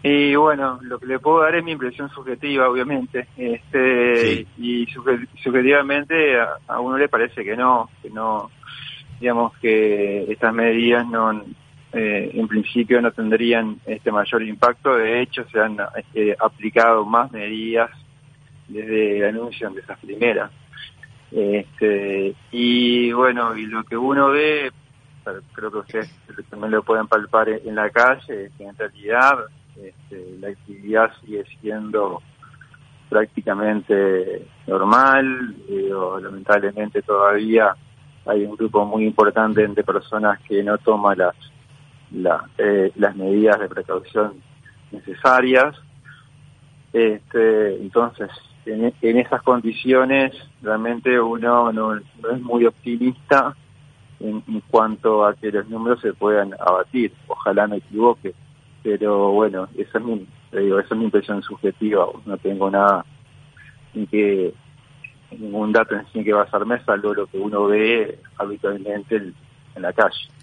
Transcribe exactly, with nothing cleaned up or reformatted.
Y bueno, lo que le puedo dar es mi impresión subjetiva, obviamente. Este, Sí. Y subje- subjetivamente a, a uno le parece que no, que no, digamos que estas medidas no, eh, en principio no tendrían este mayor impacto. De hecho, se han eh, aplicado más medidas desde el anuncio de esas primeras. Este, y bueno, y lo que uno ve, pero creo que ustedes también lo pueden palpar en la calle, es que en realidad este, la actividad sigue siendo prácticamente normal. Digo, lamentablemente todavía hay un grupo muy importante de personas que no toman las, la, eh, las medidas de precaución necesarias. Este, entonces, en, en esas condiciones, realmente uno no, no es muy optimista en, en cuanto a que los números se puedan abatir. Ojalá me equivoque, pero bueno, esa es mi, te digo, esa es mi impresión subjetiva. No tengo nada, ni que ningún dato en sí que basarme, salvo lo que uno ve habitualmente en, en la calle.